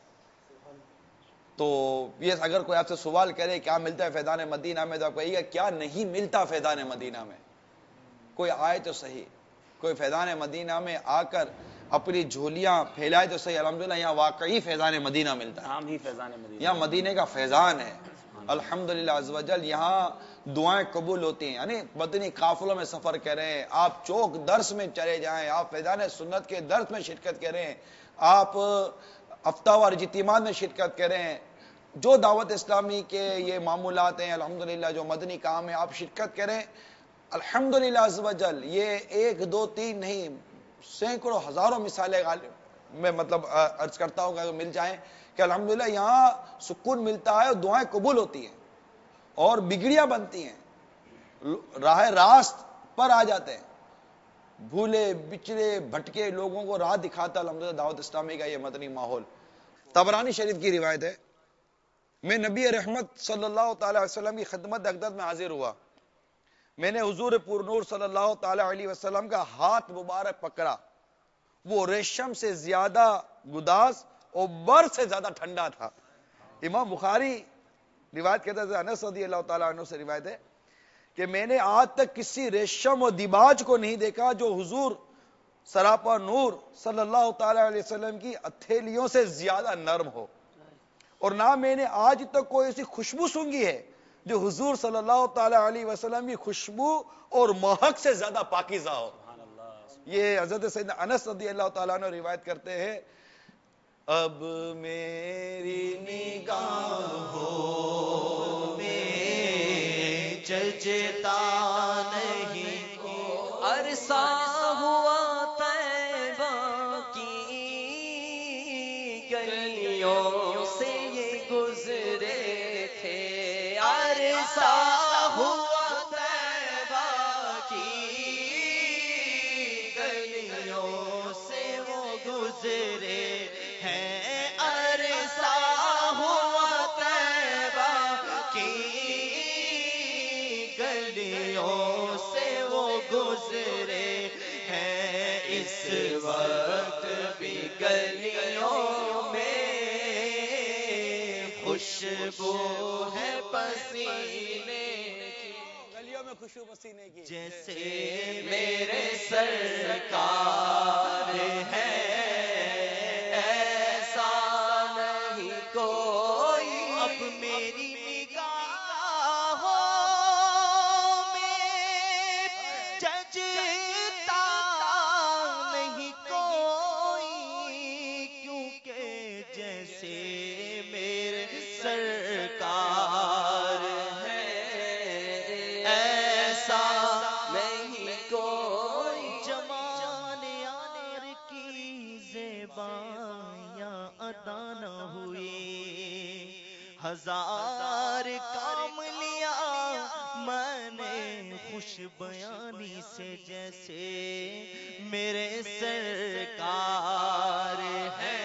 تو یہ اگر کوئی آپ سے سوال کرے کیا ملتا ہے فیضان مدینہ میں, تو آپ کہیے گا کیا نہیں ملتا فیضان مدینہ میں. کوئی آئے تو صحیح, کوئی فیضان مدینہ میں آ کر اپنی جھولیاں پھیلائے تو صحیح. الحمدللہ یہاں واقعی فیضان مدینہ ملتا ہے, عام ہی فیضان مدینہ, یہاں مدینے کا فیضان ہے. الحمدللہ عز و جل یہاں دعائیں قبول ہوتی ہیں. یعنی مدنی قافلوں میں سفر کریں, آپ چوک درس میں چلے جائیں, آپ فیضان سنت کے درس میں شرکت کریں, آپ ہفتہ وار اجتماعات میں شرکت کریں, جو دعوت اسلامی کے یہ معمولات ہیں الحمدللہ جو مدنی کام ہے آپ شرکت کریں. الحمدللہ عز و جل یہ ایک دو تین نہیں سینکڑوں ہزاروں مثالیں میں مطلب عرض کرتا ہوں کہ مل جائیں کہ الحمدللہ یہاں سکون ملتا ہے اور دعائیں قبول ہوتی ہیں اور بگڑیاں بنتی ہیں, راہ راست پر آ جاتے ہیں. بھولے بچڑے بھٹکے لوگوں کو راہ دکھاتا الحمدللہ دعوت اسلامی کا یہ مدنی ماحول. طبرانی شریف کی روایت ہے, میں نبی رحمت صلی اللہ تعالی علیہ وسلم کی خدمت اقدس میں حاضر ہوا. میں نے حضور پر نور صلی اللہ تعالی علیہ وسلم کا ہاتھ مبارک پکڑا, وہ ریشم سے زیادہ گداز اور برف سے زیادہ ٹھنڈا تھا. امام بخاری روایت کہتا ہے, انس رضی اللہ تعالی عنہ سے روایت ہے کہ میں نے آج تک کسی ریشم و دیباج کو نہیں دیکھا جو حضور سراپا نور صلی اللہ تعالی علیہ وسلم کی ہتھیلیوں سے زیادہ نرم ہو, اور نہ میں نے آج تک کوئی ایسی خوشبو سونگھی ہے جو حضور صلی اللہ تعالی علیہ وسلم کی خوشبو اور مہک سے زیادہ پاکیزہ ہو. یہ حضرت سیدنا انس رضی اللہ تعالیٰ عنہ روایت کرتے ہیں اب میری نگاہوں میں ججتا نہیں کو عرصہ ہوا طیبہ کی گلیوں سے یہ گزرے تھے عرصہ ہوا طیبہ کی گلیوں سے وہ گزرے ہیں عرصہ ہوا طیبہ کی گلیوں سے وہ گزرے ہیں اس وقت بھی گلیوں میں خوشبو ہے پسینے کی گلیوں میں خوشبو پسینے کی جیسے میرے سرکار ہے ایسا نہیں کوئی اب میری نگاہوں میں ججتا نہیں کوئی کیونکہ جیسے میرے سرکار ہے ایسا نہیں کوئی جمال یار کی زیبائیاں ادا نہ ہوئی ہزار کام لیا میں نے خوش بیانی سے جیسے میرے سرکار ہے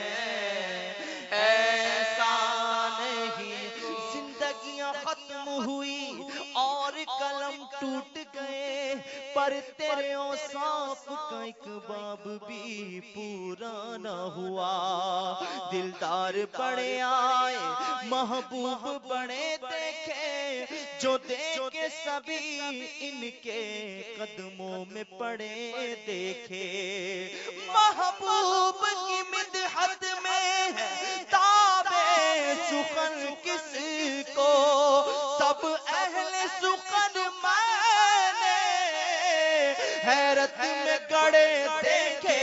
ایسا نہیں زندگیاں ختم ہوئی اور قلم ٹوٹ گئے پر تیرے اوصاف کا ایک باب بھی پورا نہ ہوا دلدار بڑے آئے محبوب بڑے دیکھے جو دیکھے سبھی ان کے قدموں میں پڑے دیکھے محبوب کی مدحت میں ہے تابع سخن کس کو سب اہل سخن میں نے حیرت میں گڑے دیکھے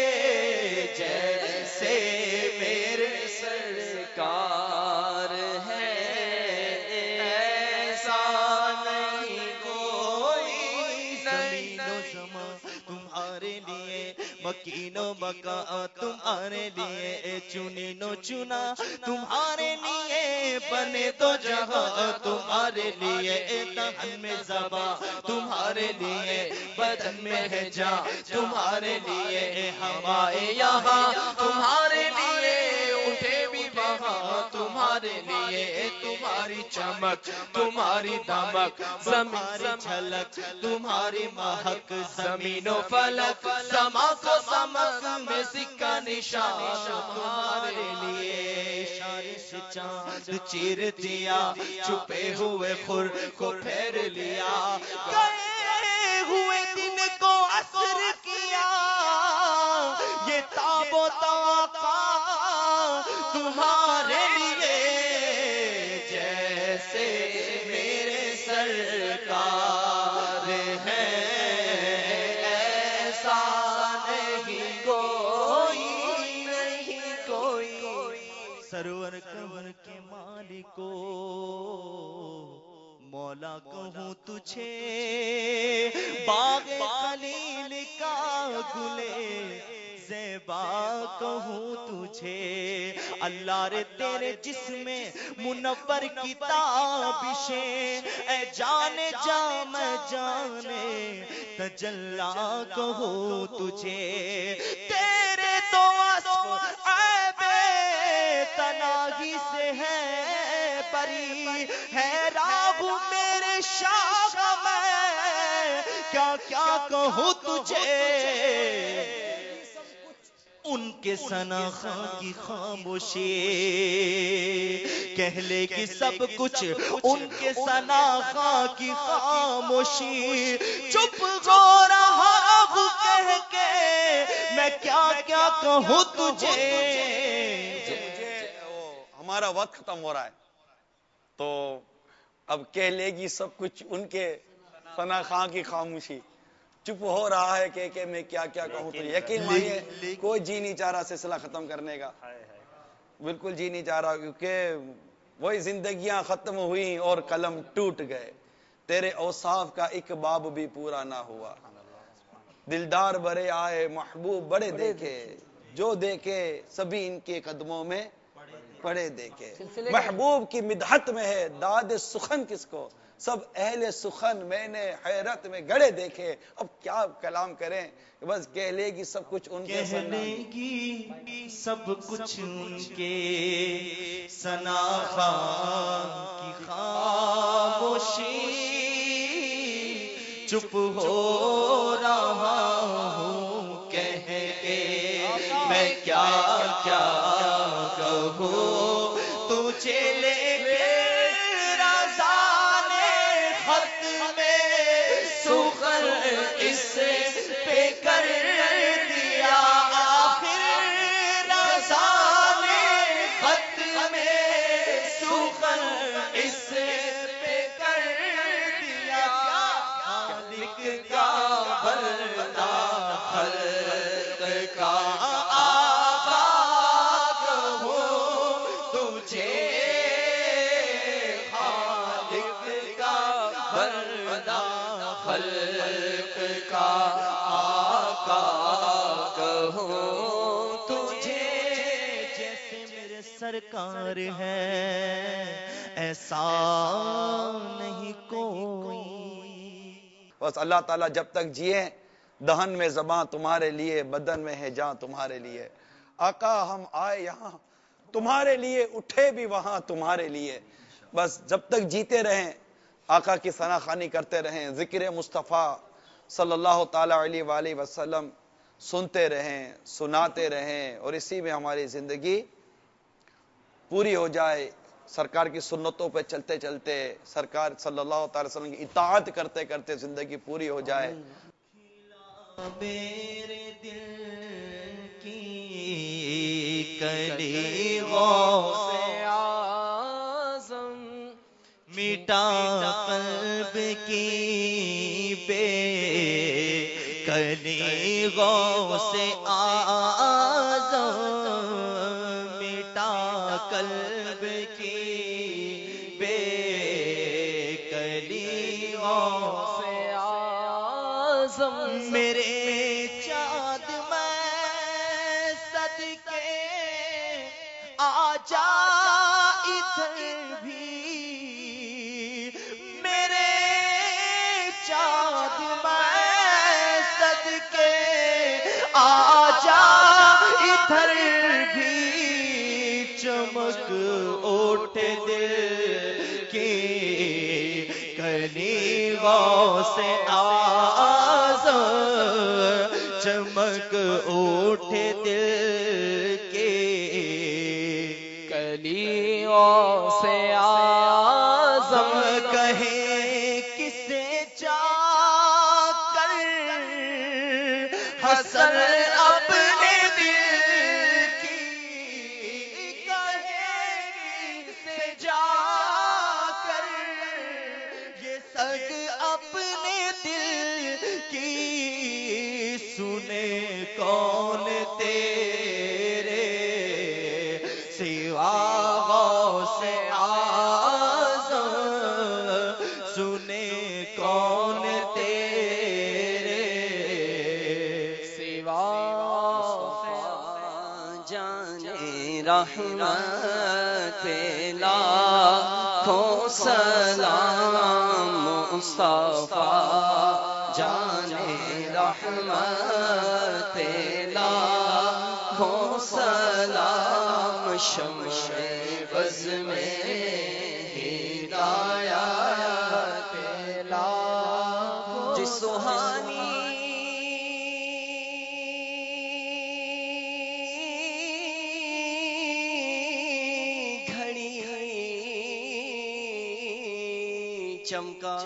جیسے میرے سرکار ہے ایسا نہیں کوئی زمین و زمان تمہارے لیے مکین و مکان تمہارے لیے چنین و چنا تمہارے لیے بنے تو جہاں تمہارے لیے دہن میں زباں تمہارے لیے بدن میں ہے جان تمہارے لیے ہمارے یہاں تمہارے لیے اٹھے بھی وہاں تمہارے لیے تمہاری چمک تمہاری دمک تمہاری جھلک تمہاری مہک زمین و فلک سما کو سمک میں سکہ نشان تمہارے لیے اشارے سے چاند چیر دیا چھپے ہوئے خور کو پھیر لیا گئے ہوئے دن کو عصر کیا یہ تاب و طاقہ تمہارے لیے جیسے میرے سرکار ہے ایسا نہیں کوئی نہیں کوئی سرور کور کے مالکو مولا کہوں تجھے باغ خلیل کا گلے زیبا کہوں تجھے اللہ رے تیرے جسم منور کی تابشیں اے جانے جا میں جانے تجلا کہوں تجھے تیرے تو وصف عیب تناہی سے ہے پری ہے راہ میرے شاخ میں کیا کیا کہوں تجھے ان کے ثنا خاں کی خاموشی کہہ لے کہ سب کچھ ان کے ثنا خاں کی خاموشی چپ ہو رہا ہوں کہہ کے میں کیا کیا کہوں تجھے ہمارا وقت ختم ہو رہا ہے تو اب کہہ لے گی سب کچھ ان کے ثنا خاں کی خاموشی. چپ ہو رہا ہے کہ کہ میں کیا کیا کہوں. تو یقین مانیے کوئی جی نہیں چاہ رہا سلسلہ ختم کرنے کا, بالکل جی نہیں چاہ رہا, کیونکہ وہی زندگیاں ختم ہوئی اور قلم ٹوٹ گئے, تیرے اوصاف کا ایک باب بھی پورا نہ ہوا. دلدار بڑے آئے محبوب بڑے دیکھے, جو دیکھے سبھی ان کے قدموں میں پڑے دیکھے. محبوب کی مدحت میں ہے داد سخن کس کو, سب اہل سخن میں نے حیرت میں گڑے دیکھے. اب کیا کلام کریں, بس کہہ لے گی سب کچھ ان کے کہہ لے گی سب کچھ ان کے ثنا خاں کی خاموشی. چپ ہو رہا ہوں کہہ کے میں کیا کیا کہوں تجھے لے کے رضا نے خط میں سخن اس پہ کر دیا. آخر رضا نے خط میں سخن اس پہ کر دیا. خالق کا بندہ خلق کا آقا کہوں تجھے, خالق کا بندہ خلق کا آقا کہوں تجھے. جیسے میرے سرکار ہے ایسا نہیں کوئی. بس اللہ تعالیٰ جب تک جیے دہن میں زباں تمہارے لیے, بدن میں ہے جاں تمہارے لیے. آقا ہم آئے یہاں تمہارے لیے, اٹھے بھی وہاں تمہارے لیے. بس جب تک جیتے رہیں آقا کی ثنا خوانی کرتے رہیں, ذکر مصطفیٰ صلی اللہ تعالی علیہ وآلہ وسلم سنتے رہیں, سناتے رہیں, اور اسی میں ہماری زندگی پوری ہو جائے. سرکار کی سنتوں پہ چلتے چلتے, سرکار صلی اللہ تعالی وسلم کی اطاعت کرتے کرتے زندگی پوری ہو جائے. میرے دل کی کلی غوث اعظم مٹا قلب کی بے کلی غوث اعظم مٹا قلب کی بے کلی غوث اعظم. میرے چاند میں صدقے آ جا ادھر بھی, میرے چاند میں صدقے آ جا ادھر بھی. چمک اوٹ دل کی کلی غوث اعظم, چمک اوٹ دل کے کلی غوث اعظم. کہیں کسے جا کر حسن اپنے دل کی, کہیں کسے جا کر یہ سگ اپنے دل کی سنے کون تیرے سوا غوث اعظم, سنے کون تیرے سوا جانے رحمت لاکھوں سلام مصطفیٰ جانے رحمت لاکھوں سلام. شمع بز میں ہدایت لاکھوں جس سہانی چمکا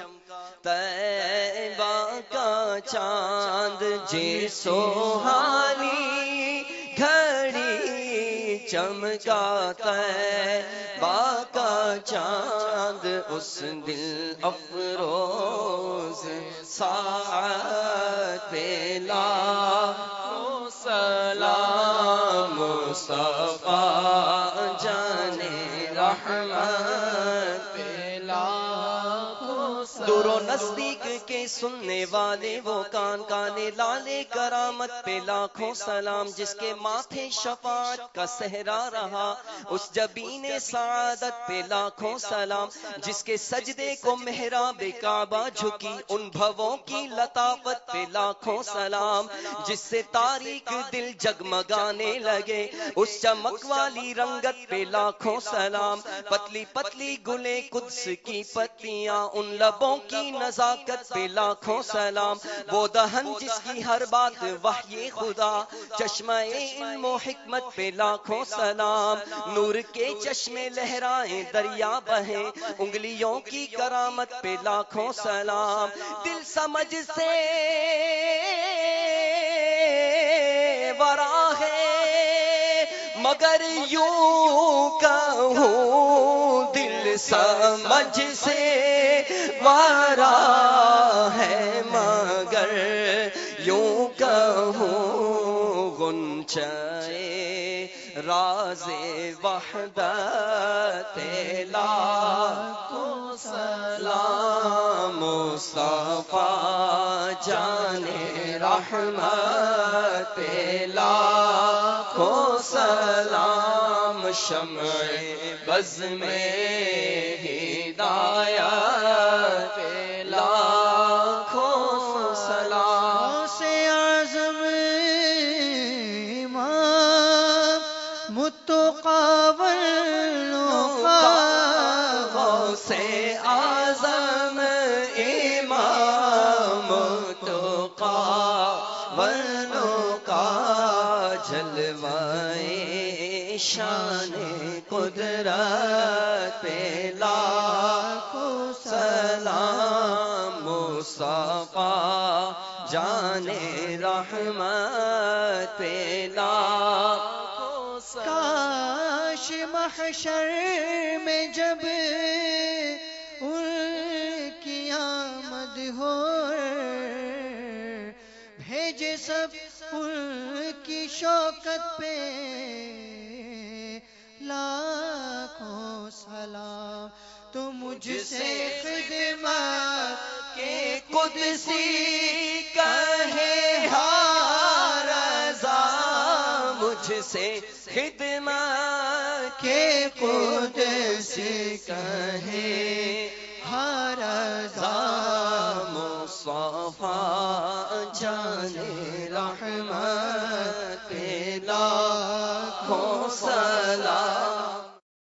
طیبہ کا چاند جی سوہانی گھڑی چمکا طیبہ کا چاند اس دل افروز ساعت پہ لاکھوں سلام مصطفیٰ جانے رحمت پہ لاکھوں سلام. دور و نزدیک کے سننے والے وہ کان کانے لالے کرامت پہ لاکھوں سلام. جس کے ماتھے شفاعت کا صحرا رہا اس جبین سعادت پہ لاکھوں سلام. جس کے سجدے کو محراب کعبہ جھکی ان بھووں کی لطافت پہ لاکھوں سلام. جس سے تاریک دل جگمگانے لگے اس چمک والی رنگت پہ لاکھوں سلام. پتلی پتلی گلے قدس کی پتیاں ان لبوں کی نزاکت پہ لاکھوں سلام. وہ دہن جس کی ہر بات وحی خدا چشمہ علم و حکمت پہ لاکھوں سلام. نور کے چشمے لہرائیں دریا بہیں انگلیوں کی کرامت پہ لاکھوں سلام. دل سمجھ سے ورا ہے مگر یوں کہوں دل سمجھ سے ورا ہے مگر یوں کہوں غنچہ راز وحدت لاکھوں سلام مصطفیٰ جانے رحمت لاکھوں سلام. شمع بز میں ہدایت لاکھوں سلام. سے اعظم امام متقابل سے اعظم امام متقابل کا جلوائے شان قدرت پہ لاکھوں سلام. مصطفیٰ جانے رحمت پہ لاکھوں سلام. کاش محشر میں جب ان کی آمد ہو بھیجے سب ان کی شوکت پہ لاکھوں سلام. تو مجھ سے خدمت کہ قدسی کہے ہر رضا مجھ سے خدمت کے قدسی کہے ہر رضا مصطفیٰ جانے رحمت پہ لاکھوں سلام.